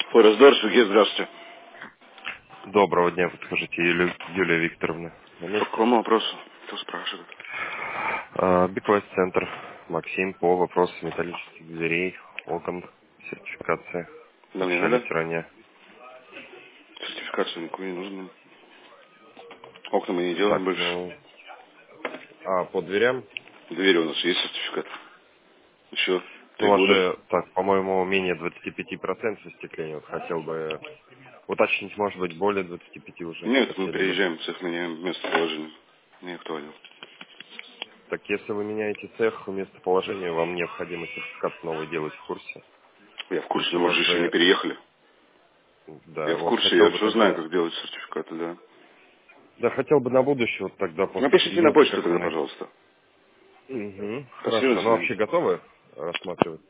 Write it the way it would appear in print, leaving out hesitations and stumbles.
Форездор, Сергей, здравствуйте. Доброго дня, подскажите, Юлия Викторовна. На По месте? какому вопросу? Кто спрашивает? Биквест-центр. Максим по вопросу металлических дверей, окон, сертификации. Да, мне Общались надо. ранее. Сертификацию никакую не нужно. Окна мы не делаем Так, больше. ну... по дверям? Двери у нас есть сертификат. Еще Ну, 3 у вас года. же, так, по-моему, менее 25% остекления. Вот хотел бы уточнить, может быть, более 25 уже Нет, мы хотели бы. приезжаем, цех меняем местоположение. Не актуально. Так, если вы меняете цех, местоположение, вам необходимо сертификат новый делать в курсе. Я в То курсе, есть но у мы вас же еще не же, переехали. да, Я в вот курсе, я хотел бы все знаю, тогда. как делать сертификаты, да. Да, хотел бы на будущее, вот тогда после Напишите на переезда, почту когда тогда, мы... пожалуйста. Угу, Спасибо, хорошо. до Ну, свидания. вообще готовы рассматривать?